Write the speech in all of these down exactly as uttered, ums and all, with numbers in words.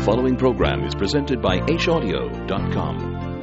following program is presented by H audio dot com.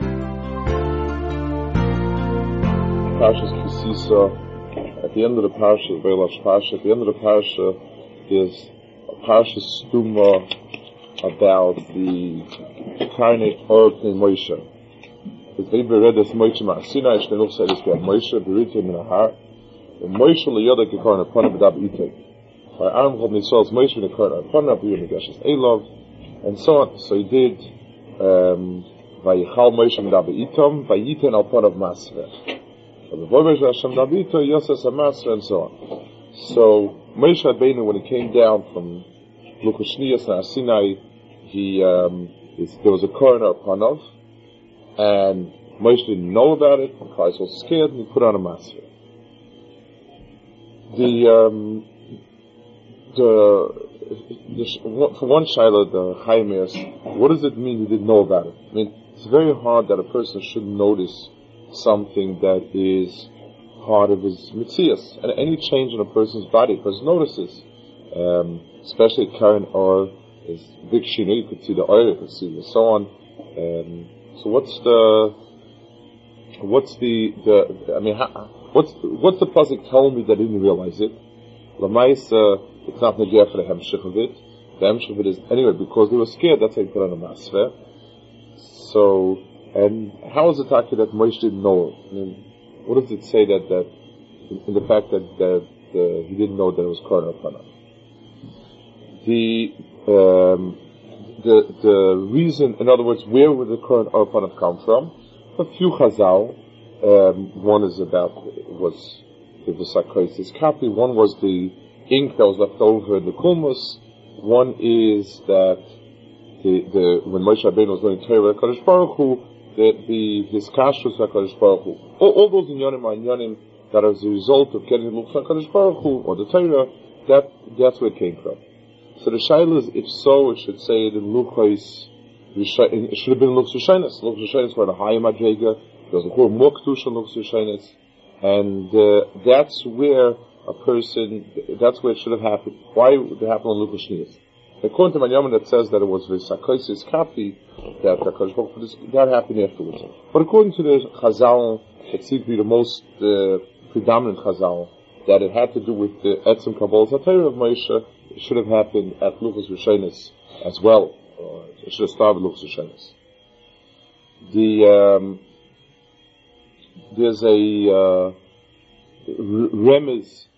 Parshas Kisisa, at the end of the Parsha, Velash Parsha, at the end of the Parsha, there's a Parsha Stuma about the incarnate Or Pnei Moshe. Because they read this Moshe Ma'asina, I should not say this guy, Moshe, Beritim in the heart, and Moshe Liyoda Kekar Nepana B'dab Itek. By Aram Chol Mitzvah's Moshe Nekar Nepana B'yom Negeshes Elov, and so on. So he did, um, Vayichal Moshe B'dab Itom, Vayiten Al Panav Masveh. And so on. So Moshe Rabbeinu, when he came down from Luchashnias and Sinai, he um, there was a corner upon of, and Moshe didn't know about it. Klal was scared, and he put on a mask. The um, the, the for one shaila, the Chaim asks, what does it mean he didn't know about it? I mean, it's very hard that a person should notice something that is part of his mitzias, and any change in a person's body, a person notices, um, especially current or is big shino. You could see the oil, you could see the so on. Um, so what's the what's the the I mean, how, what's what's the pasuk telling me that I didn't realize it? Lamaisa, it's not negeh for the hemshich of it. The hemshich of it is anyway because they were scared. That's why they put on a masveh. So. And how is it talking that Moshe didn't know? I mean, what does it say that, that in the fact that, that uh, he didn't know that it was Korah upon him? The, um, the, the reason, in other words, where would the Korah upon him come from? A few Chazal, um, one is about, was the Vesakaisis Kapi, one was the ink that was left over in the Kulmus, one is that the, the, when Moshe Rabbeinu was learning Torah with HaKadosh Baruch Hu, the, the, his kashrus HaKadosh Baruch Hu. All, all those inyanim are inyanim that as a result of getting the Luchos HaKadosh Baruch Hu, or the Torah, that, that's where it came from. So the shaila is, if so, it should say it in Luchos, it should have been Luchos Rishonos. Luchos Rishonos were the high Madrega, there was a whole more Kedusha in Luchos Rishonos, and, uh, that's where a person, that's where it should have happened. Why would it happen on Luchos Rishonos? According to Manyaman, that says that it was Vesakaisis Kapi, that that happened afterwards. But according to the Chazal, it seems to be the most uh, predominant Chazal, that it had to do with the Etzem Kabbalah Satayr of Moshe. It should have happened at Luchos Rishonos as well. Or it should have started with Luchos Rishonos. The, um, there's a, uh, remez,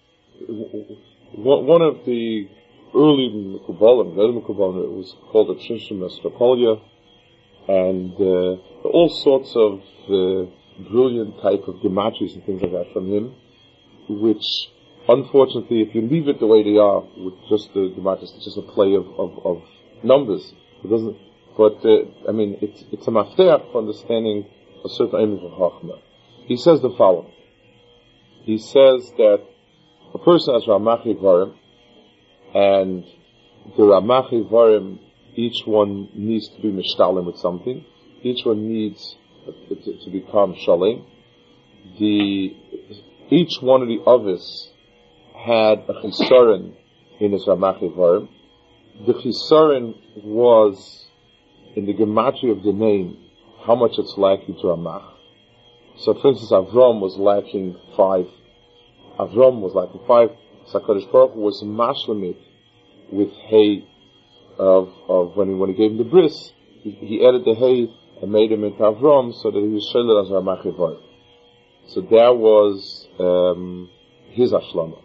one of the early Mekubalim, early Mekubalim, it was called a Shishim Estropolia, and uh, all sorts of uh, brilliant type of gematries and things like that from him, which, unfortunately, if you leave it the way they are, with just the gematries, it's just a play of, of, of numbers. It doesn't, but, uh, I mean, it's, it's a mafteach for understanding a certain aim of Chachma. He says the following. He says that a person has Ramachi Varim, and the Ramachi Varim, each one needs to be mishtalim with something. Each one needs to, to, to become shalim. The each one of the others had a chisaron in his Ramachi Varim. The chisaron was in the gematria of the name, how much it's lacking to Ramach. So, for instance, Avram was lacking five. Avram was lacking five. HaKadosh Baruch Hu was mashlamit with hay of, of when he, when he gave him the bris, he, he added the hay and made him into Avram so that he was sheled as Ramachi Varim. So that was, um, his Ashlama.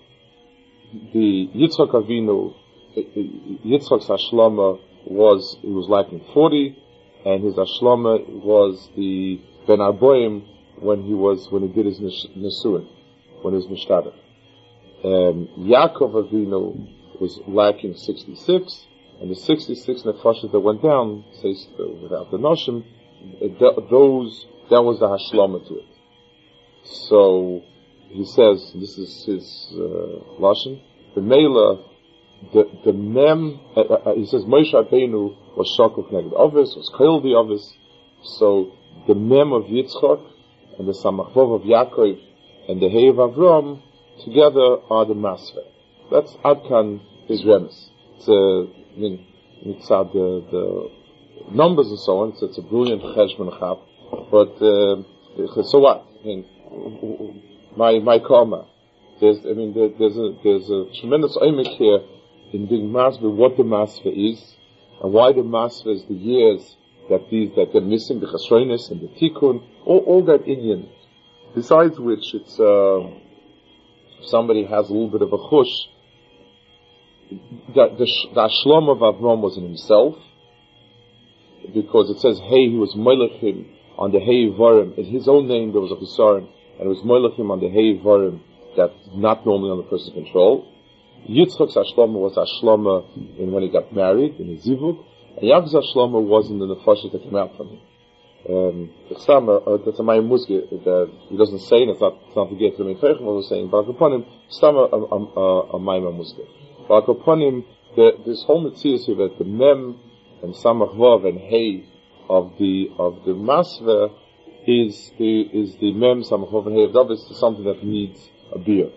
The Yitzchak Avinu, Yitzchak's Ashlama was, he was lacking forty, and his Ashlama was the Ben Arboim when he was, when he did his Nesuin, when he was Mishtadeh. Um, Yaakov Avinu was lacking sixty-six, and the sixty-six nefashos that went down, says uh, without the noshim, those, that was the hashlama to it. So, he says, this is his, uh, lashon, the mela, the, the mem, uh, uh, he says, Moshe Rabbeinu was shakuk neged Ovis, was kail the Ovis, so the mem of Yitzchak, and the samachvov of Yaakov, and the hey of Avram, together are the masveh. That's Adkan his remes. It's a, I mean, mitzad the, the numbers and so on. So it's a brilliant cheshbon chap. But uh, so what? I mean, my my karma. There's, I mean, there, there's a there's a tremendous oimik here in being masva, what the masva is, and why the masva is the years that these that they're missing, the chasronis and the tikkun, all, all that Indian. Besides which, it's uh, if somebody has a little bit of a chush, that the, the Ashlam of Avram was in himself, because it says, hey, he was moilechim on the hey varim. In his own name there was a chisaron, and it was moilechim on the hey varim that's not normally on the person's control. Yitzchak's Ashlama was Ashlama in when he got married, in his zivug, and Yaakov's Ashlama was in the nefashis that came out from him. Um, that's a Mayim Musge, that he doesn't say, and it's not, it's not to get to the Meitreichem, what was saying, but upon him, Stama a Mayim Musge. But upon him, this whole Metzius here, that the Mem and Samach Vav and Hey of the, of the Masve is the, is the Mem, Samach Vav and Hey of Dav is something that needs a beer.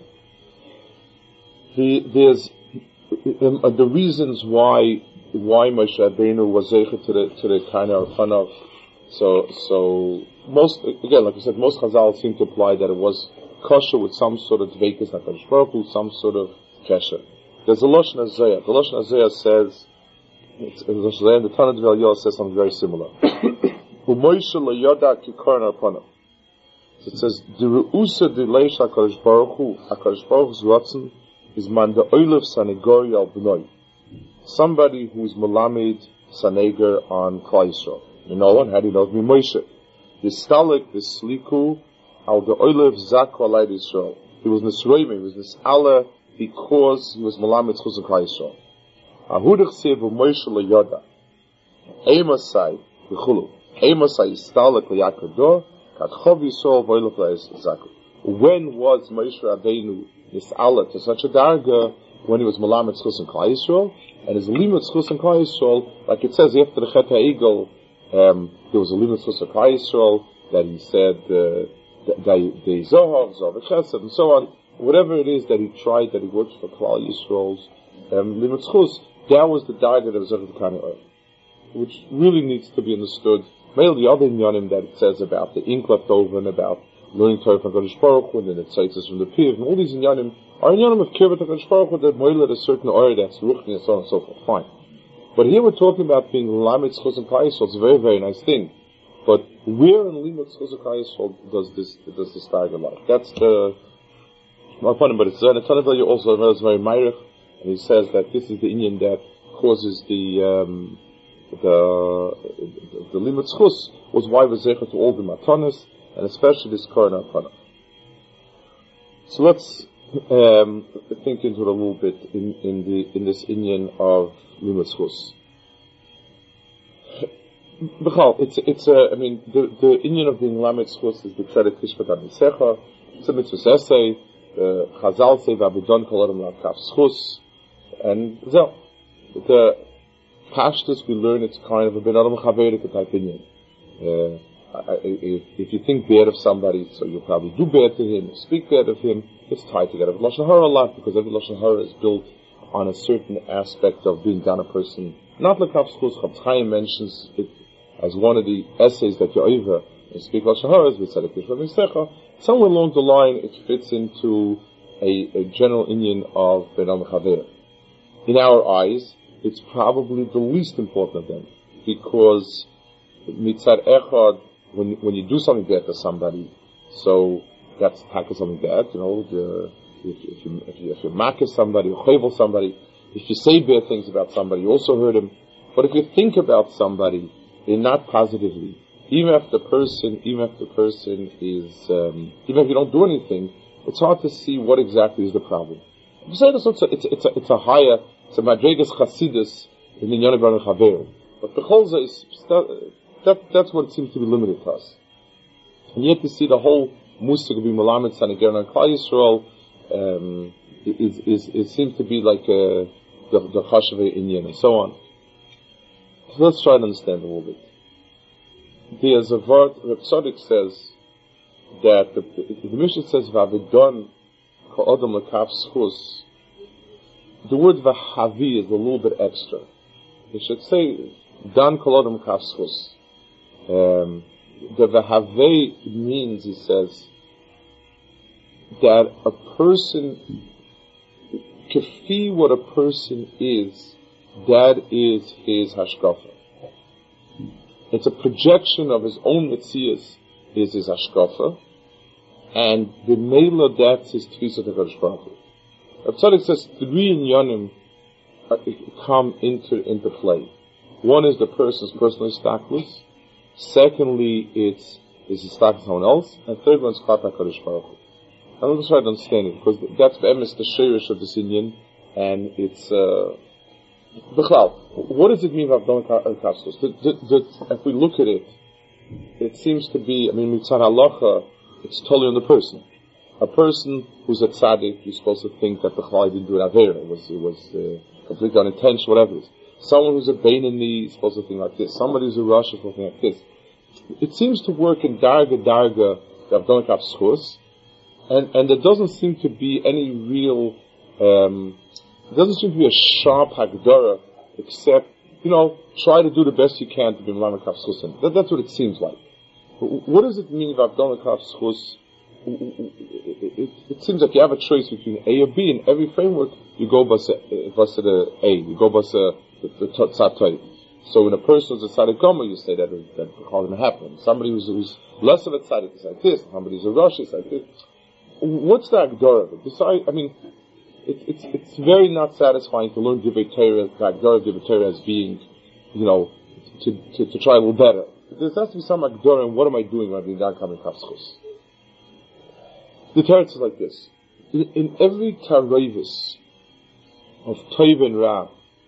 The, there's, um, uh, the reasons why, why Moshe Rabbeinu was zeicha to the, to the kind of fun of, so, so, most, again, like I said, most Chazal seem to imply that it was kosher with some sort of dveikus HaKadosh Baruch Hu, some sort of kesher. There's a Lashon HaZayah. The Lashon HaZayah says, it's, the Lashon HaZayah, the Tanat Vel Yoel says something very similar. U'Moshe lo yoda ki koren arpanav. So it says, the Re'usa de Leish HaKadosh Baruch Hu, HaKadosh Baruch Hu's Ratzon, is man de Oilev Sanegori al B'noi. Somebody who's Melamed Saneger on Klal Yisrael. You know one, how do you know? Me Moshe. The Stalik, the Sliku, al de Oilev Zak Alay Yisrael. He was Nisroime, he was Nis'ala, because he was Melamed Chuz and Klal Yisrael. Ahudach Sev Moshe lo yoda. Eimasai, v'chulu. Eimasai Stalik l'yakador, kat chov Yisrael v'oilev l'yisrael. When was Moshe Rabbeinu Nis'ala to such a darga, when he was Melamed Chuz and Klal Yisrael, and his limud Chuz and Klal Yisrael, like it says after the Chet HaEgel, um, there was a limud Chuz and Klal Yisrael that he said uh, the Zohar, Zohar Chesed, and so on. Whatever it is that he tried, that he worked for Klal Yisrael's um, limud Chuz, that was the darga that was of the kind of earth, which really needs to be understood. Mainly the other inyanim that it says about the ink left over and about learning Torah from HaKadosh Baruch Hu, and then it cites us from the Piv, and all these inyanim are inyanim of Kirvat HaKadosh Baruch Hu that moil at a certain order that's ruchni and so on and so forth. Fine. But here we're talking about being Lamed Chuz and Klal Yisrael. It's a very, very nice thing. But where in Lamed Chuz and Klal Yisrael does this, does this start alive? That's the, my point, but it's, and it's you also knows very Meirich, and he says that this is the inyan that causes the, um, the, the, the Lamed Chuz was why we're zecher to all the matanas, and especially this Koren Arpanav. So let's um, think into it a little bit in, in the in this inyan of Limud Chus. It's it's a I mean the the inyan of being Lamed Chus is the Tzedek Tishvat Anisecha. It's a mitzvah essay. The Chazal say V'Abidon Kol Adam La'Kaf Chus, and so the pashtus we learn it's kind of a Ben Adam Chaverik type inyan. Uh, If, if you think bad of somebody, so you'll probably do bad to him, speak bad of him. It's tied together with Lashon Hara a lot, because every Lashon Hara is built on a certain aspect of being down a person. Not like Chav Schus, Chav Chaim mentions it as one of the essays that you're over and speak Lashon Hara, we said it somewhere along the line it fits into a, a general inyan of Ben Am Chaver. In our eyes, it's probably the least important of them, because Mitzad Echad, When when you do something bad to somebody, so that's tackle something bad, you know. The, if, if you if you if you mock somebody, or chevel somebody, if you say bad things about somebody, you also hurt him. But if you think about somebody, and not positively, even if the person, even if the person is, um, even if you don't do anything, it's hard to see what exactly is the problem. You say this, it's a it's a, it's a, it's a higher, it's a madregas chasidus in the Yonah Chaver, but the cholza is. That, that's what seems to be limited to us. And yet to see the whole Musig of being Melamed Saneger and Klal Yisrael, um, is, is, it seems to be like, uh, the, the Chashavei Inyan and so on. So let's try to understand a little bit. There's a word, Reb Tzadok says, that the, the, the Mishnah says, V'avidon ka'odam l'kaf schus. The word V'havi is a little bit extra. we should say, Dan Kolodom Kafschus. Um, the V'havei means, he says, that a person, kefi what a person is, that is his hashkafa. It's a projection of his own metzias, is his hashkafa, and the mela that's his tfisa of HaKadosh Baruch Hu. Rav Tzadok says three inyanim come into into play. One is the person's personal istaklis. Secondly, it's is his istaklis someone else, and third one is Klat HaKadosh Baruch Hu. I'm going to try to understand it, because that's the emes, the shirish of this inyan, and it's uh, B'chlal, what does it mean by Avdon Kafschus? If we look at it, it seems to be, I mean, mitzvah halacha, it's totally on the person. A person who's a tzaddik, you're supposed to think that the B'chlal didn't do an avera, it was, it was uh, completely unintentional, whatever it is. Someone who's a Beinani is supposed to think like this. Somebody who's a Rosh is supposed to think like this. It seems to work in darga darga, the Avdon Kafschus, and, and there doesn't seem to be any real, um, it doesn't seem to be a sharp hagdara, except, you know, try to do the best you can to be Melamed Kafschusin. That, that's what it seems like. What does it mean, Avdon Kafschus? It, it, it seems like you have a choice between A or B. In every framework, you go by the A, you go by the Tzatay. So when a person is a Tzaddik Gomer, you say that that call him happen. Somebody who's, who's less of a Tzaddik is like this. Somebody who's a Rosh is like this. What's the Agdara? Besides, I mean, It's, it's, it's very not satisfying to learn Divrei Torah, the Agdara of Divrei Torah as being, you know, to, to, to try a little better. There has to be some Agdara, and what am I doing when I'm being done coming Kafschus? The Torah is like this. In, in every Taroivis of Toiv and Ra,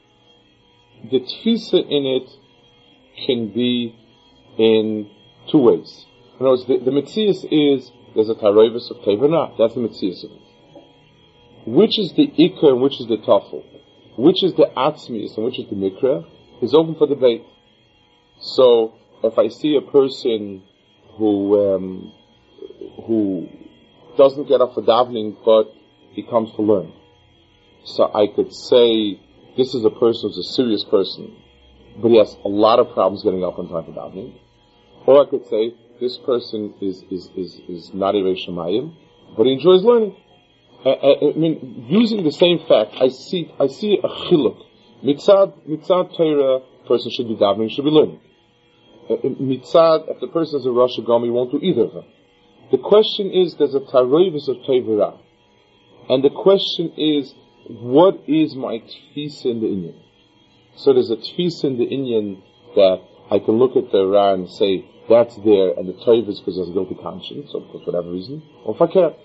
the Tfisa in it can be in two ways. In other words, the, the Metzias is, there's a Taroivis of Toiv and Ra. That's the Metzias of it. Which is the Ikar and which is the Tafel, which is the Atzmius and which is the Mikra, is open for debate. So, if I see a person who um, who doesn't get up for davening, but he comes to learn, so I could say this is a person who's a serious person, but he has a lot of problems getting up on time for davening. Or I could say this person is is is, is not a Shemayim, but he enjoys learning. I, I, I mean, using the same fact, I see, I see a chiluk. Mitzad, mitzad Torah, person should be davening, should be learning. Uh, mitzad, if the person is a Rosh Hashanah, he won't do either of them. The question is, there's a taroivis of Torah, and the question is, what is my tfisa in the inyan? So there's a tfisa in the inyan that I can look at the Ra and say, that's there, and the Torah is because there's a guilty conscience, or for whatever reason, or fakir.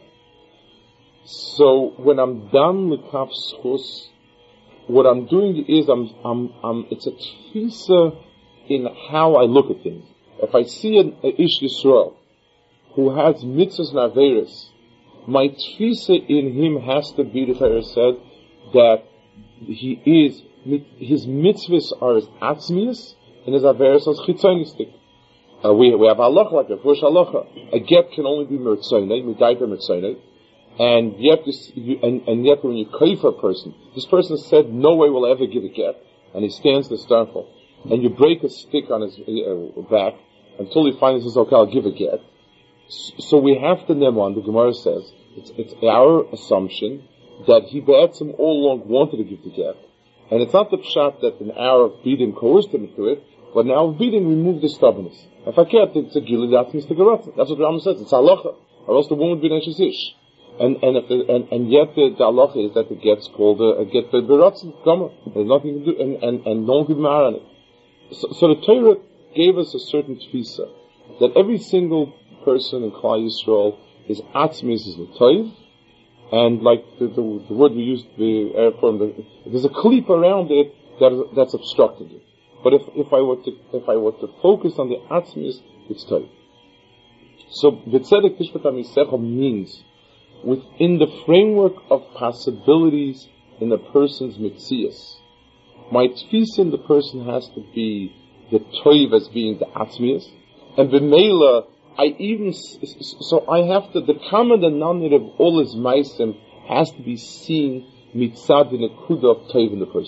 So when I'm done with Kafschus, what I'm doing is I'm, I'm, I'm, it's a tfisa in how I look at things. If I see an, an Ish Yisrael who has mitzvahs and averis, my tfisa in him has to be, the Torah said, that he is, his mitzvahs are as atzmius and his averis as chitzonistic. Uh, we, we have halacha like that, first halacha. A get can only be mertzonei, midayta mertzonei. And yet, this, you, and, and yet, when you pray for a person, this person said, "No way will I ever give a get," and he stands the stumble, and you break a stick on his uh, back until he finally says, "Okay, I'll give a get." So we have to neman. The Gemara says it's, it's our assumption that he ba'atzim all along wanted to give the get, and it's not the pshat that an hour of beating coerced him into it, but an hour of beating removed the stubbornness. If I can't, it's a gilui that's Mister Garata. That's what the Rambam says. It's halacha, or else the woman would be an ish. And and, if the, and and yet the, the halacha is that it gets called a, a get the beratzim gomer. There's nothing to do, and and, and no one could mar on it. So, so the Torah gave us a certain tfisa that every single person in Klal Yisrael is atzmis is the toiv, and like the, the, the word we used, the uh, from the, there's a klip around it that is, that's obstructing it. But if if I were to if I were to focus on the atzmis, it's toiv. So v'tzedek tishpat hamisecha means, within the framework of possibilities in a person's mitzias, my tfisa in the person has to be the toiv as being the atzmias, and b'meila, I even, so I have to, the common denominator of all his meisim has to be seen mitzad in a kuda of toiv in the person.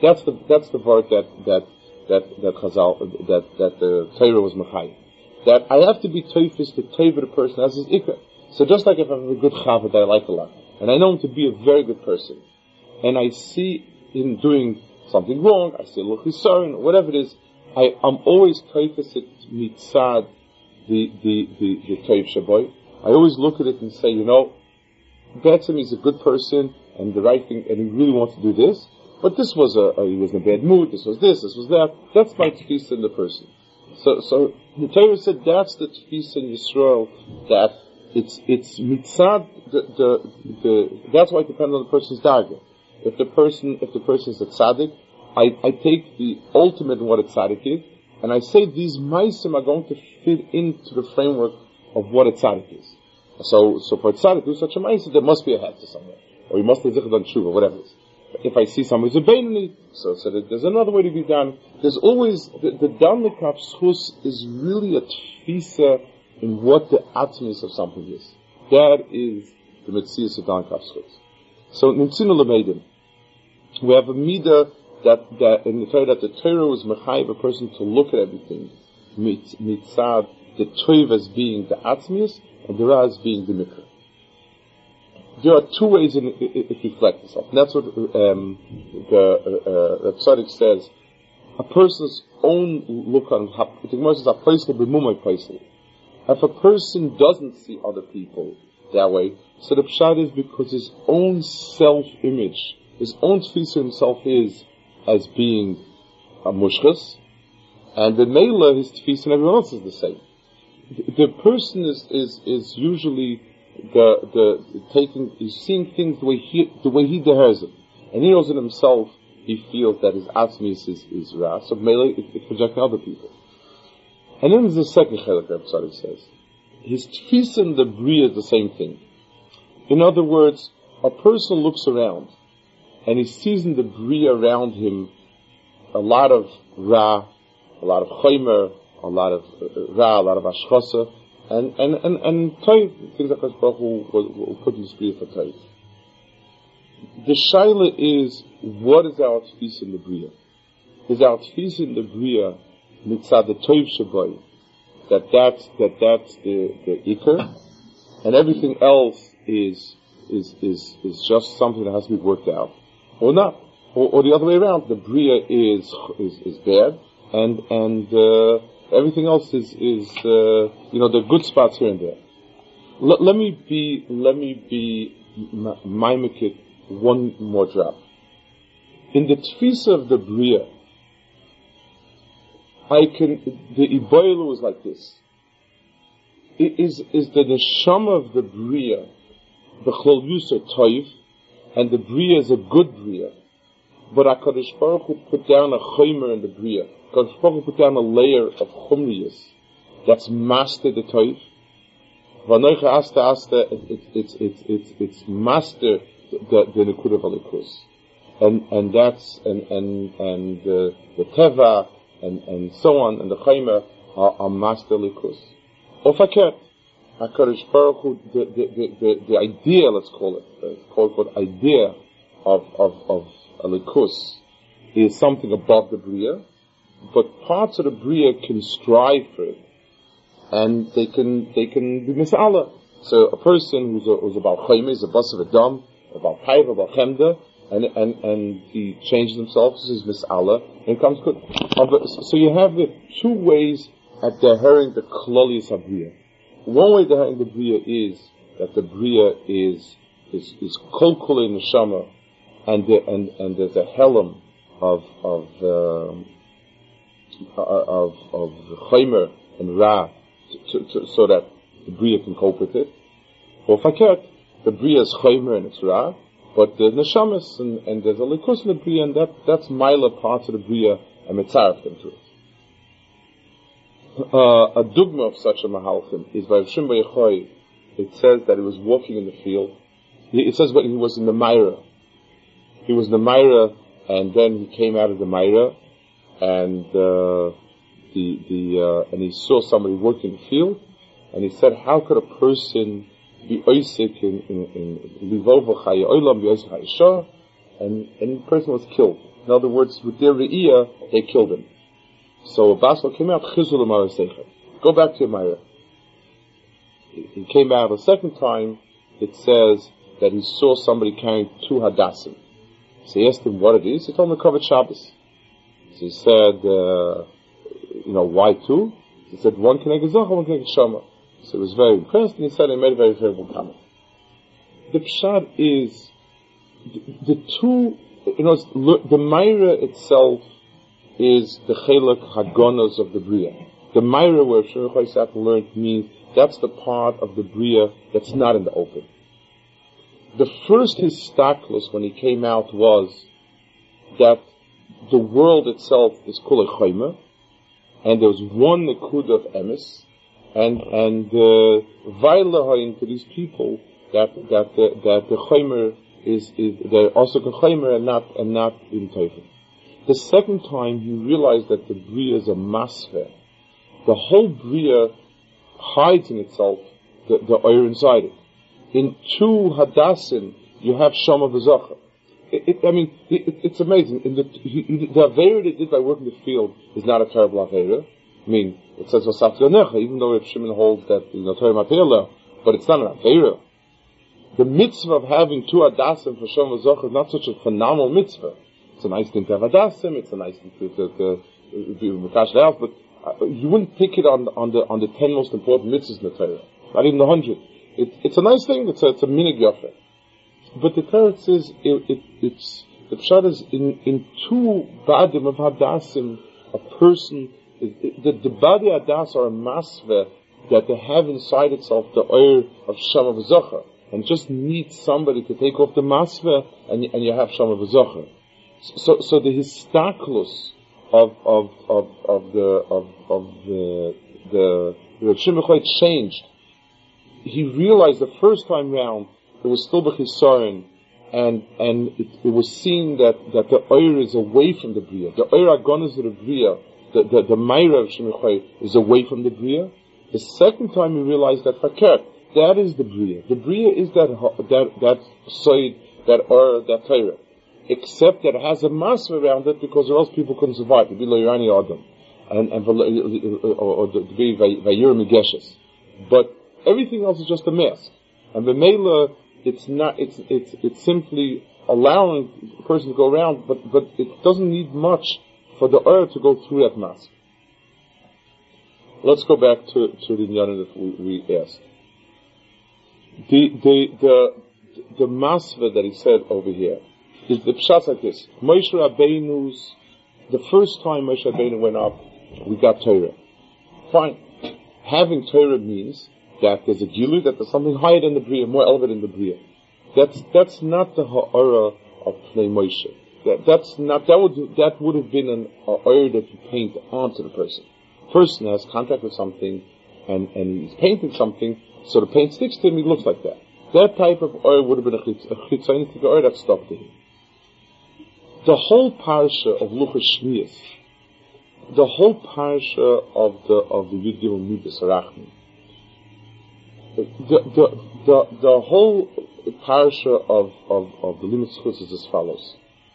That's the that's the part that that that that Chazal that that the Torah was mechayim. That I have to be teifis to teiv the person as his ikar. So just like if I have a good chavod that I like a lot, and I know him to be a very good person, and I see him doing something wrong, I see a little chisaron, whatever it is, I I'm always teifis it mitzad the the the the teiv shaboy. I always look at it and say, you know, Betzim is a good person and the right thing, and he really wants to do this. But this was a, a he was in a bad mood. This was this. This was that. That's my tefisa in the person. So, so the Torah said that's the tefisa in Yisrael. That it's it's mitzad. The, the the that's why it depends on the person's darga. If the person if the person is a tzaddik, I I take the ultimate in what a tzaddik is, and I say these ma'asim are going to fit into the framework of what a tzaddik is. So so for a tzaddik to do such a ma'asim, there must be a hefta somewhere, or he must have zichud on tshuva, whatever it is. If I see somebody who's a beinoni, so, so that there's another way to be done. There's always, the, the dan l'kaf schus is really a tfisa in what the atmis of something is. That is the metzias of dan l'kaf schus. So, nimtzinu l'meidim, we have a midah that, that, in the Torah, that the Torah was mechayiv a person to look at everything, mitzad, the toiv as being the atmis, and the ra as being the mikra. There are two ways in it, it, it reflects itself. And that's what um, the uh, uh, Tzaddik says. A person's own look on if a person doesn't see other people that way, so the pshat is because his own self-image, his own tefisa himself is as being a mushchas, and the mela, his tefisa and everyone else is the same. The, the person is, is, is usually The the taking he's seeing things the way he the way he dehers it, and he knows in himself he feels that his atzmis is is ra. So melee it, it projects other people. And then there's the second chelik that Tzaddik says his tefisa and the bria is the same thing. In other words, a person looks around and he sees in the bria around him a lot of ra, a lot of chaymer, a lot of uh, ra, a lot of ashchasa. And, and, and, and Toiv, things like Hakadosh Baruch Hu will, will put in the spirit for Toiv. The shaila is, what is our tefisa in the Bria? Is our tefisa in the Bria, mitzad the Toiv Shaboy, that that's, that that's the, the Iker, and everything else is, is, is, is just something that has to be worked out. Or not. Or, or the other way around, the Bria is, is, is bad, and, and, uh, everything else is, is uh, you know, the good spots here and there. L- let me be, let me be mimikit one more drop. In the tefisa of the Bria, I can, the Iboilu is like this. It is, is the neshama of the Bria, the Chlol Yusar Toiv, and the Bria is a good Bria. But HaKadosh Baruch Hu put down a chaymer in the Bria. HaKadosh Baruch Hu put down a layer of chumriyas that's master the toiv. V'anoicha asta asta, it's it's it's it's master the the nekud of alikus, and and that's and and and uh, the teva and and so on and the chaymer are, are master alikus. Or faket, HaKadosh Baruch Hu, the the the the, the idea, let's call it, uh, call it idea of of of alikus is something above the bria, but parts of the bria can strive for it, and they can they can be misala. So a person who's a, who's about chayme is a bus of a dam, about payv, about chemda, and and and he changes himself. This is misala, and comes good. So you have the two ways at the herring the klolius of bria. One way the herring the bria is that the bria is is is kol kol in neshama. And the, and and there's a helm of of um, of of chaymer and ra, to, to, so that the bria can cope with it. Or faket, the bria is chaymer and it's ra, but the neshamas and, and there's a likus in the bria, and that that's mila parts of the bria and mitzaref them to it. Uh, a dogma of such a mahalchim is by Shimon bar Yochai. It says that he was walking in the field. It says when he was in the Meira. He was in the Meira, and then he came out of the Meira, and uh, the the uh, and he saw somebody working in the field, and he said, "How could a person be oisik in in livov chaya olam be oisik hayishah?" And and the person was killed. In other words, with their re'iyah, they killed him. So Basel came out, Chizul Amar Secher. Go back to your Meira. He came out a second time, it says that he saw somebody carrying two hadassim. So he asked him what it is. He told him to cover Shabbos. So he said, uh, you know, why two? He said, one can make a Zohar, one can make a Shama. So he was very impressed, and he said he made a very favorable comment. The Pshat is, the, the two, you know, the Meira itself is the Chelak Hagonos of the Bria. The Meira where Shmuel Chayesat learned means that's the part of the Bria that's not in the open. The first histaklus when he came out was that the world itself is kol chayma, and there was one nikud of emes, and and vaylahayin uh, to these people that that the, that the chaymer is is they're also chaymer and not and not in teifin. The second time he realized that the bria is a masveh. The whole bria hides in itself the the oil inside it. In two hadassim, you have Shama v'Zochar. It, it, I mean, it, it's amazing. In the he, the Avera they did by working the field is not a terrible Avera. I mean, it says Vasaf Yonecha, even though Reb Shimon holds that you know Torah Matela, but it's not an Avera. The mitzvah of having two hadassim for Shama v'Zochar is not such a phenomenal mitzvah. It's a nice thing to have hadassim. It's a nice thing to to, to, to be mekash out, but uh, you wouldn't pick it on on the on the ten most important mitzvahs in the Torah, not even the hundred. It, it's a nice thing. It's a, it's a minig yafa. But the Torah says it, it, it's the pshat is in in two badim of hadassim. A person, it, it, the, the badi hadas are a masveh that they have inside itself the oil of Shama v'Zochar, and just need somebody to take off the masveh, and and you have Shama v'Zochar. So so the histaklus of of of of the of of the the the Shimon changed. He realized the first time round it was still b'chisaron, and and it, it was seen that, that the oir is away from the bria. The oir agonas of the bria, the the, the Meira of Shemichai is away from the bria. The second time he realized that fakir, that is the bria. The bria is that that that side, that oir, that Torah, except that it has a mass around it because or else people couldn't survive. It'd be loyani adam, and and or to be vayir migeshes, but everything else is just a mask, and the Mela, it's not. It's it's it's simply allowing the person to go around, but but it doesn't need much for the earth to go through that mask. Let's go back to to the Inyanim that we, we asked. The the the the masva that he said over here is the pshat like this: Moshe Rabbeinu's the first time Moshe Rabbeinu went up, we got Torah. Fine, having Torah means that there's a gilu, that there's something higher than the bria, more elevated than the bria. That's that's not the ha'ara of Pnei Moshe. That that's not that would that would have been an ha'ara that you paint onto the person. Person has contact with something, and and he's painting something, so the paint sticks to him. He looks like that. That type of ha'ara would have been a chitzayinistic ha'ara that stuck to him. The whole parsha of Luchas Shmiyos, the whole parsha of the of the Yud Gimel Midas Arachim. The, the the the whole parsha of, of, of the Limit Schus is as follows.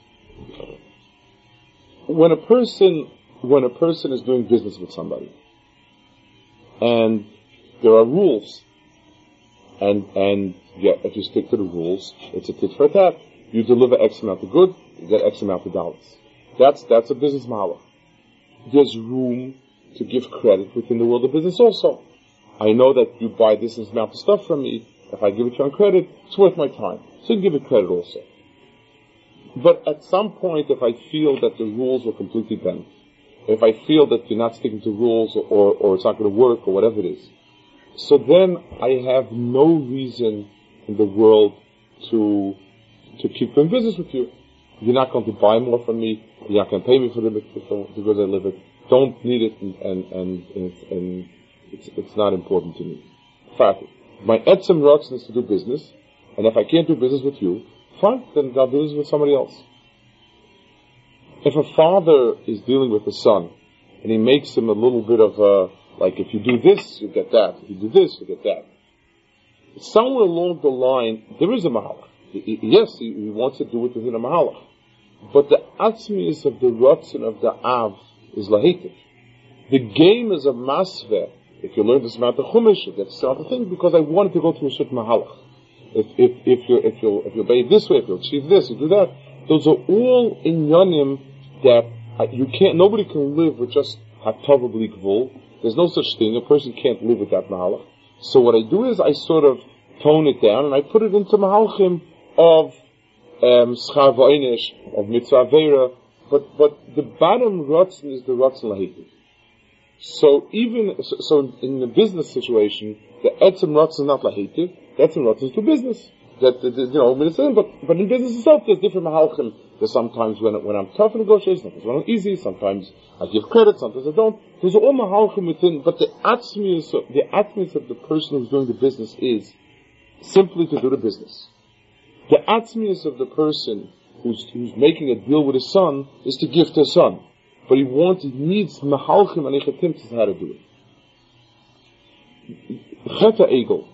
When a person when a person is doing business with somebody, and there are rules, and and yeah, if you stick to the rules, it's a tit for tat. You deliver X amount of good, you get X amount of dollars. That's that's a business model. There's room to give credit within the world of business also. I know that you buy this amount of stuff from me. If I give it to you on credit, it's worth my time. So you can give it credit also. But at some point, if I feel that the rules are completely bent, if I feel that you're not sticking to rules, or, or, or it's not going to work, or whatever it is, so then I have no reason in the world to to keep doing business with you. You're not going to buy more from me. You're not going to pay me for the because I live it. Don't need it, and and and, and, and It's, it's not important to me. Fact, my etzem rotzen is to do business, and if I can't do business with you, fine, then I'll do business with somebody else. If a father is dealing with a son, and he makes him a little bit of a, like, if you do this, you get that. If you do this, you get that. Somewhere along the line, there is a mahalach. Yes, he, he wants to do it within a mahalach. but the atzmius of the rotzen of the av is lahetiv. The game is a masveh. If you learn this about the chumash, you get to start the thing because I wanted to go through a certain mahalach. If if if you if you if you obey this way, if you achieve this, you do that. Those are all inyanim that uh, you can't. Nobody can live with just hatava b'li gvul. There's no such thing. A person can't live with that mahalach. So what I do is I sort of tone it down and I put it into mahalchim of um, schar v'einish, of mitzvah vera. But but the bottom rotzen is the rotzen lahetiv. So even so, so in the business situation, the etzem rotzen is not lahetiv. The etzem rotzen is to business. That, that, that you know, but but in business itself, there's different mahalchim. There's sometimes when when I'm tough in negotiations, sometimes when I'm easy, sometimes I give credit, sometimes I don't. There's all mahalchim within, but the atzmius, the atzmius of the person who's doing the business is simply to do the business. The atzmius of the person who's who's making a deal with his son is to give to his son, but he wants, he needs mahalchim and echatim to how to do it. Cheta Egel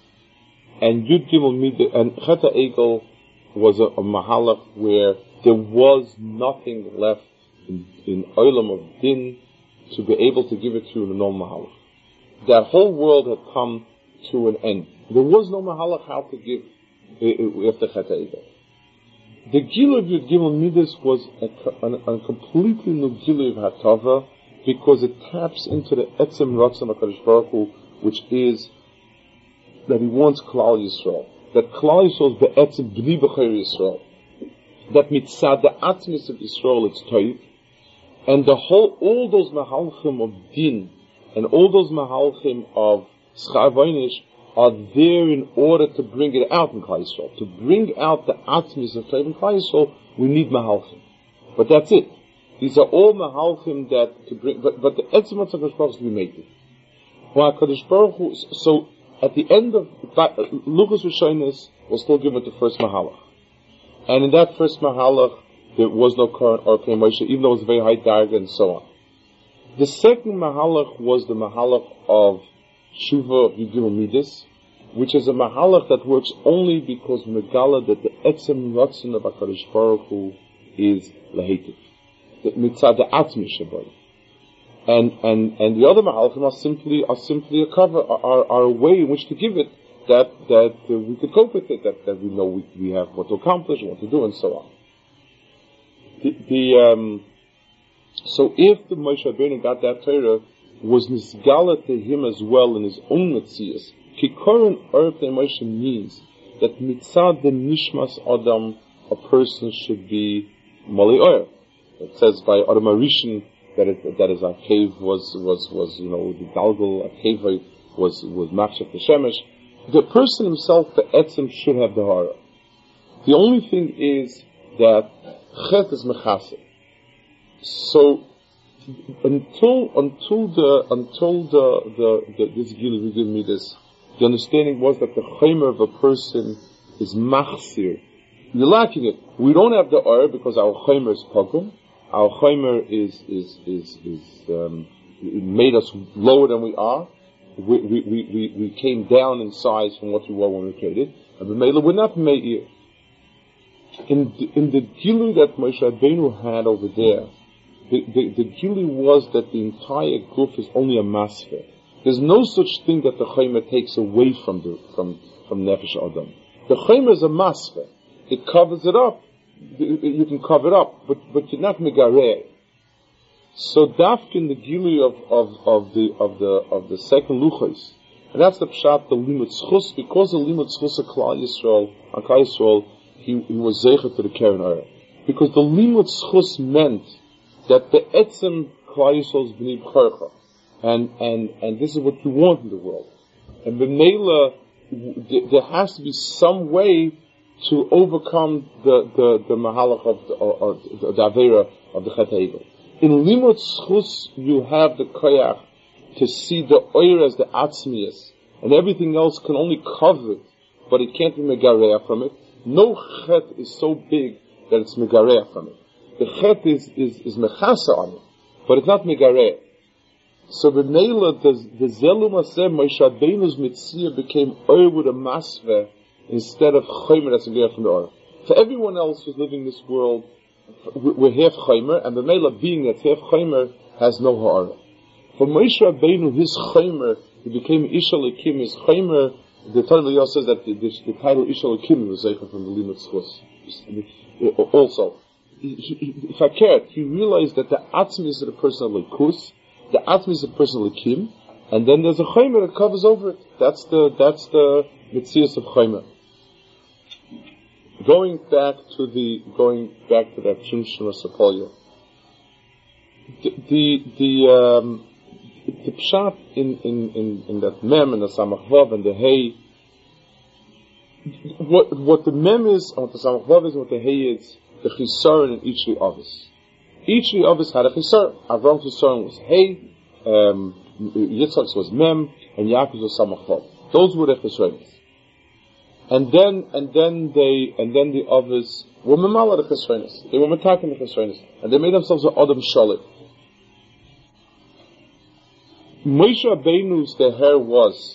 and Yud Gimel Midah, and Cheta Egel was a, a mahalach where there was nothing left in, in Olam of Din to be able to give it to the normal mahalach. That whole world had come to an end. There was no mahalach how to give after Cheta Egel. The Gil of Yud Gimel Midas was a, a, a completely new Gil of Hatava because it taps into the Etzem Ratzon HaKadosh Baruch Hu, which is that he wants Klal Yisrael. That Klal Yisrael is the Etzem B'ni B'chayr Yisrael. That mitzad the Atmis of Yisrael it's Toiv. And the whole, all those Mahalchim of Din and all those Mahalchim of Schar V'einish are there in order to bring it out in Klal Yisrael. To bring out the Atmis of Toiv in Klal Yisrael, we need Mahalchim. But that's it. These are all Mahalchim that to bring, but, but the Etzem of HaKadosh Baruch Hu is to be made it. Well, HaKadosh Baruch Hu, so at the end of Luchos Rishonos was still given the first Mahalach, and in that first Mahalach there was no current or Kei Moshe, even though it was very high darga and so on. The second Mahalach was the Mahalach of Shuva of Yud Gimel Midas, which is a Mahalach that works only because Megala that the Etzem Ratzon of HaKadosh Baruch Hu is Lahetiv, the Mitzad the Atmi Shabbat. And, and, and the other Mahalchim are simply, are simply a cover, are, are a way in which to give it that, that uh, we could cope with it, that, that we know we, we have what to accomplish, what to do, and so on. The, the, um, so if the Moshe Rabbeinu got that Torah, was Nisgala to him as well in his own Metzias, Kikoran Earth Moshe means that Mitzad the Nishmas Adam, a person should be Mali Oyer. It says by Adam Arishan, that it, that is our cave was, was, was, you know, the Galgal, a cave was, was Machshaf the Shemesh. The person himself, the Etzem, should have the Hara. The only thing is that Chet is Mechaseh. So, until, until the, until the, the, the this Gil who gave me this, the understanding was that the Chaymer of a person is Machsir. You're lacking it. We don't have the Hara because our Chaymer is Pogum. Our chaymer is is is is um, it made us lower than we are. We we, we we came down in size from what we were when we created. And the Mela would not meir. In the, in the gilu that Moshe Rabbeinu had over there, the the, the gilu was that the entire group is only a masveh. There's no such thing that the chaymer takes away from the from from nefesh adam. The chaymer is a masveh. It covers it up. You can cover it up, but but you're not megareh. So dafkin the gili of, of, of the of the of the second luchos, and that's the pshat the limud schus, because the limud schus of Klal Yisrael, Klal Yisrael, he, he was zeicher to the Keren Orah, because the limud schus meant that the etzem Klal Yisrael is b'nei b'chorcha, and and and this is what you want in the world, and b'neila there has to be some way to overcome the, the, the mahalach of the, or, or the, the avera of the Chet HaEgel. In Limud Schus, you have the koyach to see the oyer as the atzmius, and everything else can only cover it, but it can't be megareah from it. No Chet is so big that it's megareah from it. The Chet is, is, is mechasa on it, but it's not megareah. So the Neila, the, the Zelum Aseh, Moshe Rabbeinu's Mitzvah became oyer with a masveh, instead of chaymer that's a from the Orah. For everyone else who's living in this world, we're half chaymer, and the Mela being that half chaymer has no ha'ara. For Moshe Rabbeinu, his chaymer, he became Ish Elokim, his chaymer. The Talmud says that the, the, the title Ish Elokim was taken from the Limud Schus. Also, he, he, if I cared, he realized that the Atzmi is the person of Likus, the Atzmi is the person of Likim, and then there's a chaymer that covers over it. That's the that's the Metzias of chaymer. Going back to the going back to that Shimshon Sapolya, the the the, um, the pshat in, in, in, in that mem and the samach vav and the hey, what what the mem is, what the samach vav is, what the hey is, the chisaron in each of us. Each of us had a chisaron. Avram chisaron was hey, um, Yitzchak was mem, and Yaakov was samach vav. Those were the chisaronis. And then, and then they, and then the others were memala the chesronis. They were metaking the chesronis, and they made themselves an adam shalit. Moshe Rabbeinu's the hair was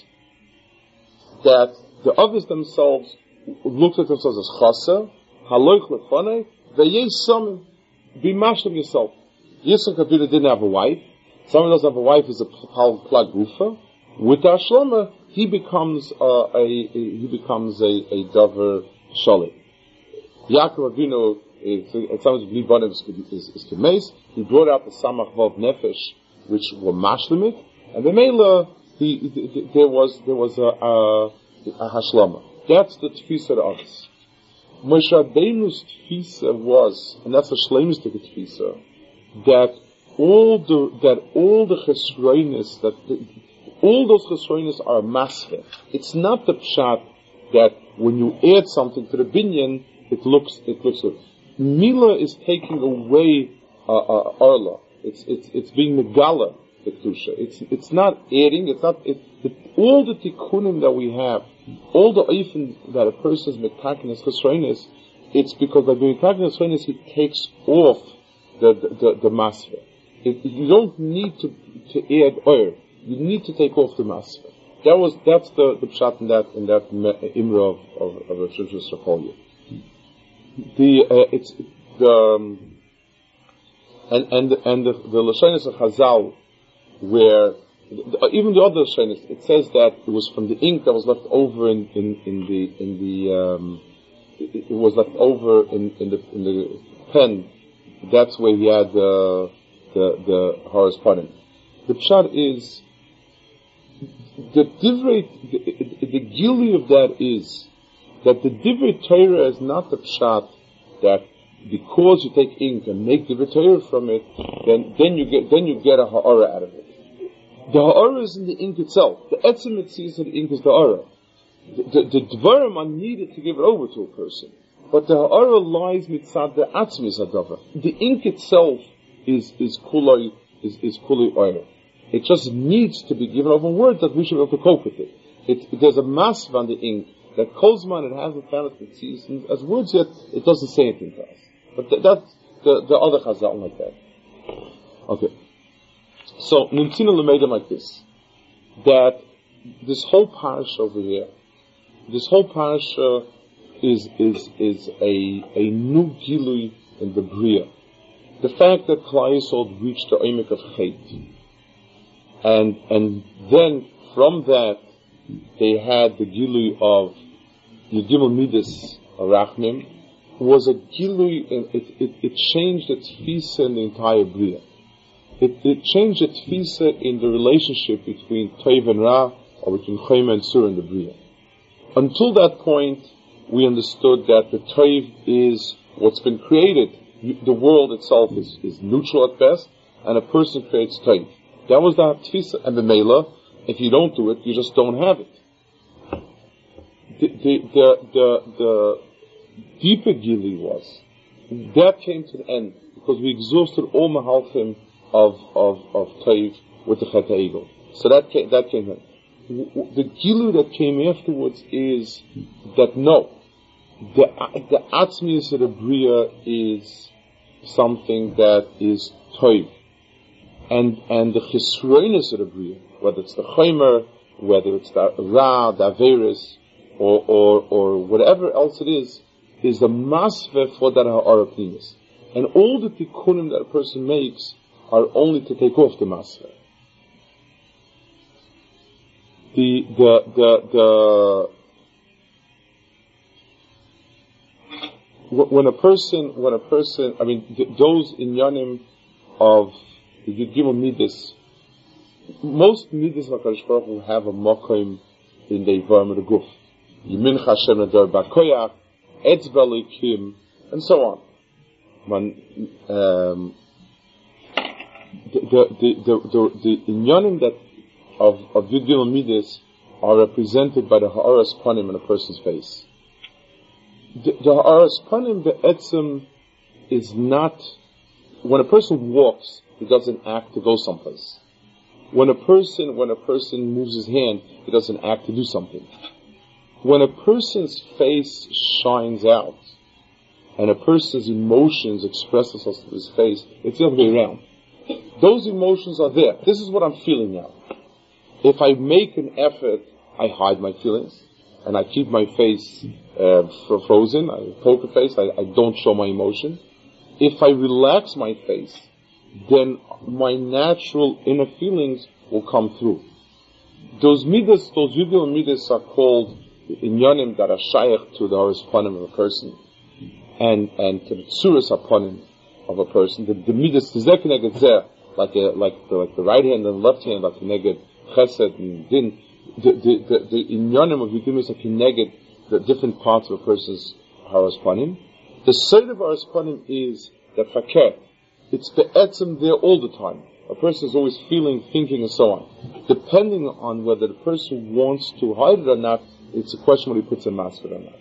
that the others themselves looked at themselves as chasa, haloich lefanei, v'yei samim, be mashlim yourself. Yitzchak Avinu didn't have a wife. Someone doesn't have a wife is a plag gufa. With the Ashlama, he becomes uh, a, a he becomes a, a davar shalit. Yaakov Avinu, it sounds like Libanim is is kemes. He brought out the samach vav nefesh, which were mashlimit, and the mela he, he, he there was there was a, a, a hashlama. That's the tefisa of us. Moshe Rabbeinu's tefisa was, and that's the shleimistic tefisa, that all the that all the chesroinus that the, all those chesroinus are masfeh. It's not the pshat that when you add something to the binyan, it looks it looks good. Mila is taking away uh, uh, arla. It's it's it's being megala the kedusha. It's it's not adding. It's not it, it, all the tikkunim that we have, all the eifin that a person is metakin as chesroinus. It's because by being metakin as chesroinus, he takes off the the the, the masfeh. It, you don't need to to add oil. You need to take off the masfeh. That was that's the the pshat in that in that imra of of, of a Shimshon Sapolya. The uh, it's the um, and and and the the lashonos of Chazal, where the, even the other lashonos, it says that it was from the ink that was left over in in, in the in the um, it, it was left over in, in the in the pen. That's where he had the the the Horus Panim. The pshat is the divrei the, the gili of that is that the divrei Torah is not the pshat that because you take ink and make divrei Torah from it, then then you get then you get a ha'ara out of it. The ha'ara is in the ink itself. The etzem it sees of the ink is the ha'ara. The, the, the dvarim are needed to give it over to a person, but the ha'ara lies mitzad the atzmis hadava. The ink itself is is kulay is is kulay ha'ara. It just needs to be given over words that we should be able to cope with it. it there's a massive on the ink that Kozman, it hasn't found it seasons as words yet, it doesn't say anything to us. But th- that's the, the other Chazal like that. Okay. So, Nimtzina Lemeda like this, that this whole parish over here, this whole parish uh, is, is, is a, a new Gilui in the Bria. The fact that Klal Yisrael reached the Oimik of Chet, and, and then from that, they had the Gilui of Yegimel Midas Arachnim, was a Gilui, and it, it, it changed its tefisa in the entire Bria. It, it changed its tefisa in the relationship between Toiv and Ra, or between Chayma and Sur in the Bria. Until that point, we understood that the Toiv is what's been created. The world itself is, is neutral at best, and a person creates Toiv. That was the tefisa, and the Mela, if you don't do it, you just don't have it. The, the, the, the, the deeper Gili was, that came to the end, because we exhausted all Mahalchim of, of, of Toiv with the Chet HaEgel. So that came, that came in. The Gili that came afterwards is that no, the, the Atzmius of the Bria is something that is Toiv. And, and the Chisroinus of the Bria, whether it's the Chaymer, whether it's the Ra, the Averis, or, or, or whatever else it is, is the masveh for that ha'ara pnimis. And all the tikkunim that a person makes are only to take off the masveh. The, the, the, the, when a person, when a person, I mean, th- those inyanim of the Yud Midas, most Midas of HaKadosh Baruch Hu have a mokim in the Yivarim of the Guf. Yimin Hashem Nadar Bakoyach, Etzba Leikim, and so on. Man, um, the, the, the, the, the, the inyanim that of, of Yud Midas are represented by the Ha'aras Panim in a person's face. The, the Ha'aras Panim be'etzem is not, when a person walks, he doesn't act to go someplace. When a person, when a person moves his hand, he doesn't act to do something. When a person's face shines out, and a person's emotions express themselves through his face, it's the other way around. Those emotions are there. This is what I'm feeling now. If I make an effort, I hide my feelings, and I keep my face uh, frozen, I poker face, I, I don't show my emotion. If I relax my face, then my natural inner feelings will come through. Those midas, those yudil midas are called inyanim that are shaykh to the Ha'aras Panim of a person, and and to the tzuras hapanim of a person. The, the midas tizeh keneged zeh, like a, like the, like the right hand and the left hand, like keneged chesed and din. The the the, the inyanim of yudil midas are keneged the different parts of a person's Ha'aras Panim. The side of Ha'aras Panim is the fakir. It's be'etzem there all the time. A person is always feeling, thinking, and so on. Depending on whether the person wants to hide it or not, it's a question whether he puts a mask or not.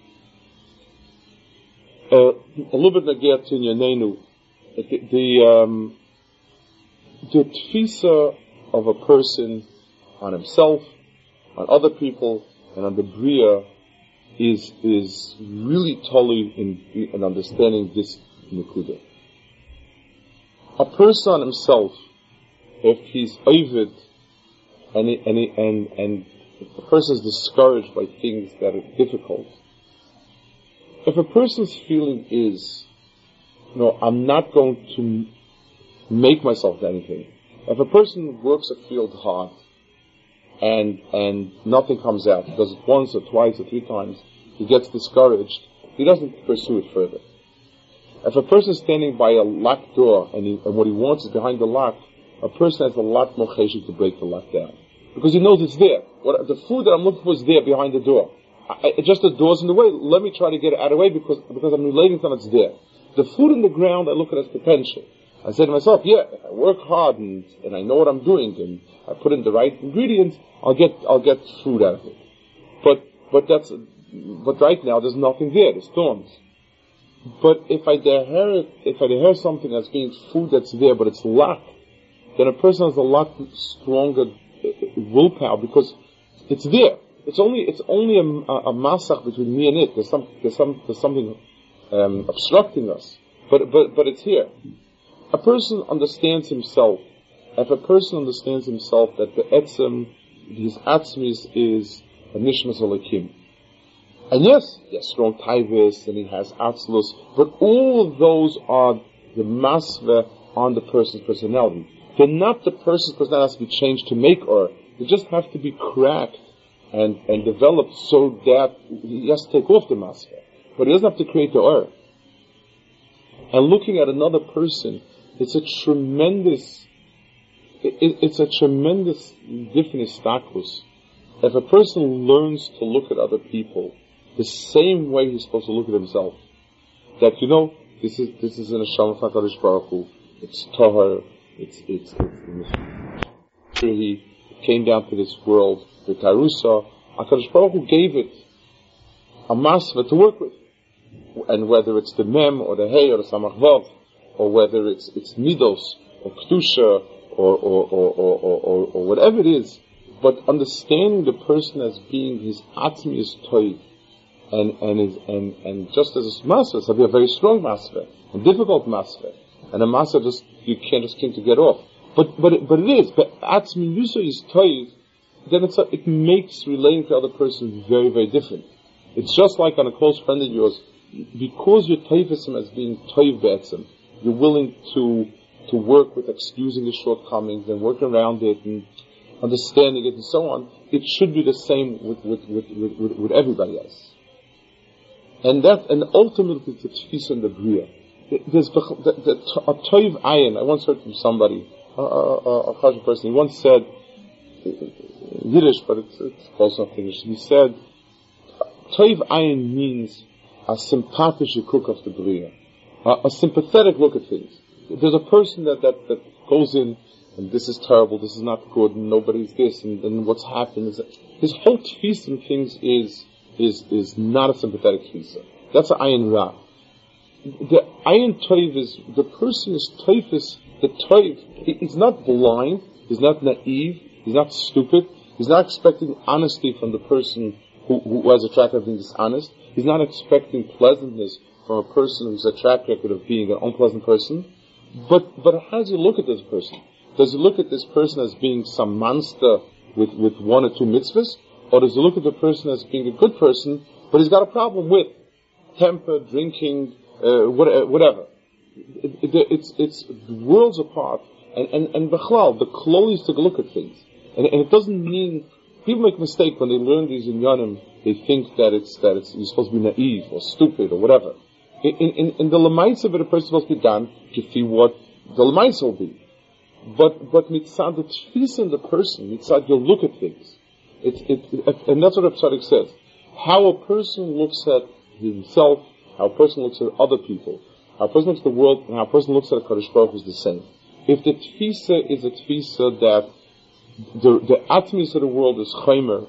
Uh, a little bit again to Yanenu. The, the, um, the tfisa of a person on himself, on other people, and on the Bria is, is really totally in, in understanding this Nekudah. A person himself, if he's ovid, and he, and, he, and and if a person is discouraged by things that are difficult, if a person's feeling is, you know, I'm not going to make myself anything. If a person works a field hard, and and nothing comes out, he does it once or twice or three times, he gets discouraged, he doesn't pursue it further. If a person is standing by a locked door and, he, and what he wants is behind the lock, a person has a lot more cheshik to break the lock down. Because he knows it's there. What, the food that I'm looking for is there behind the door. I, I, just the door's in the way. Let me try to get it out of the way because, because I'm relating to it, it's there. The food in the ground, I look at as potential. I say to myself, yeah, if I work hard and, and I know what I'm doing and I put in the right ingredients, I'll get, I'll get food out of it. But, but that's, but right now there's nothing there. There's thorns. But if I hear if I hear something as being food that's there, but it's locked, then a person has a lot stronger willpower because it's there. It's only it's only a, a, a masach between me and it. There's some there's some there's something um, obstructing us, but but but it's here. A person understands himself. If a person understands himself that the etzem, his atzmis is a nishmas alakim. And yes, he has strong taivas and he has atzlus, but all of those are the masveh on the person's personality. They're not the person's personality has to be changed to make or. They just have to be cracked and, and developed so that he has to take off the masveh. But he doesn't have to create the or. And looking at another person, it's a tremendous, it, it's a tremendous different status. If a person learns to look at other people the same way he's supposed to look at himself. That, you know, this is, this is an Hashem HaKadosh Baruch Hu. It's Tahar. It's, it's, it's, he came down to this world, the Tarusa. HaKadosh Baruch Hu gave it a masveh to work with. And whether it's the Mem, or the Hey, or the Samach Vav, or whether it's, it's Midos, or Kedusha, or, or, or, or, or, or whatever it is, but understanding the person as being his Atzmius Toiv, And and is, and and just as a masveh, it's a very strong masveh, a difficult masveh, and a masveh just you can't just seem to get off. But but it, but it is. But atzmi yusa is toiv. Then it's a, it makes relating to the other person very very different. It's just like on a close friend of yours, because you're taifisim as being toiv be'etzim, you're willing to to work with excusing the shortcomings and work around it and understanding it and so on. It should be the same with with with, with, with, with everybody else. And that, and ultimately, the tefisa and the bria. There's the, the, the, a toiv ayin. I once heard from somebody, a, a, a chashuv person. He once said, Yiddish, but it's, it's close enough to English. He said, toiv ayin means a sympathetic look of the bria, a, a sympathetic look at things. There's a person that, that, that goes in, and this is terrible, this is not good, and nobody's this, and, and what's happened is that his whole tefisa and things is is is not a sympathetic tefisa. That's an ayin ra. The ayin toiv is, the person is toifis, the toiv, he, he's not blind, he's not naive, he's not stupid, he's not expecting honesty from the person who, who has a track record of being dishonest, he's not expecting pleasantness from a person who's a track record of being an unpleasant person. But but how does he look at this person? Does he look at this person as being some monster with, with one or two mitzvahs? Or does he look at the person as being a good person, but he's got a problem with temper, drinking, uh, whatever? It, it, it's it's worlds apart. And, and, and b'chlal, the klol is to look at things. And, and it doesn't mean, people make a mistake when they learn these in Yanim, they think that it's, that it's, you're supposed to be naive or stupid or whatever. In, in, in the lemaisa of it, a person is supposed to be done to see what the lemaisa will be. But, but mitzad, the tefisa in the person, mitzad, you'll look at things. It, it, it, and that's what Reb Tzadok says. How a person looks at himself, how a person looks at other people, how a person looks at the world, and how a person looks at a Kadosh Baruch Hu is the same. If the tefisa is a tefisa that the, the atmis of the world is chaymer,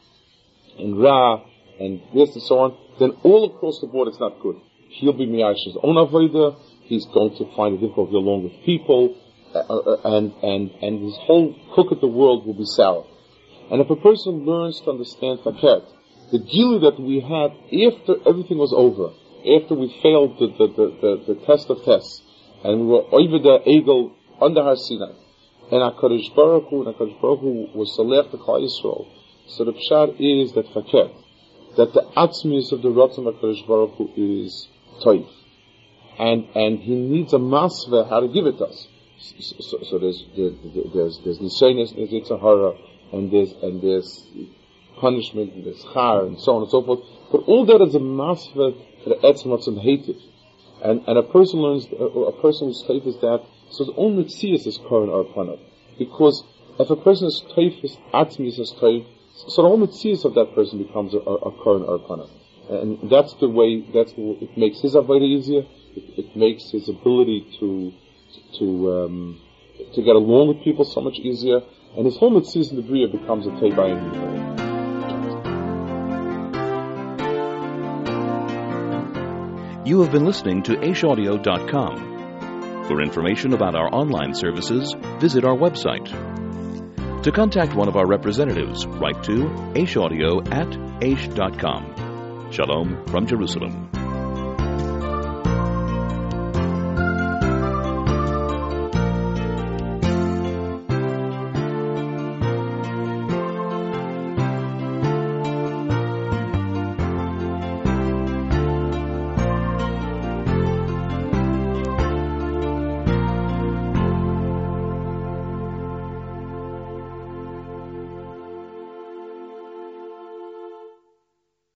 and ra, and this and so on, then all across the board it's not good. He'll be miyash his own avodah, he's going to find it difficult to get along with people, uh, and, and, and his whole cook of the world will be sour. And if a person learns to understand Faket, the gilu that we had after everything was over, after we failed the, the, the, the, the test of tests, and we were over the Egel under Har Sinai, and HaKadosh Baruch Hu, and HaKadosh Baruch Hu was Salech to Klal Yisrael. So the pshat is that Faket, that the atzmius of the Ratzon HaKadosh Baruch Hu is toif. And, and he needs a masveh how to give it to us. So, so, so there's, there's, there's, there's Nisenis, there's Yetzer Hara, and there's, and there's punishment, and there's char, and so on and so forth. But all that is a masveh for the etzmatzim hated. And, and a person learns, a, a person who's toif is that, so the only mitzias is kohen or panav. Because if a person is toif, his atzmis is toif, so the whole mitzias of that person becomes a, a, a kohen or panav. And that's the way, that's the way, it makes his avodah easier, it, it makes his ability to, to, um, to get along with people so much easier, and his whole mitzvah in the bria becomes a teibayim. You have been listening to aish audio dot com. For information about our online services, visit our website. To contact one of our representatives, write to aishaudio at aish dot com. Shalom from Jerusalem.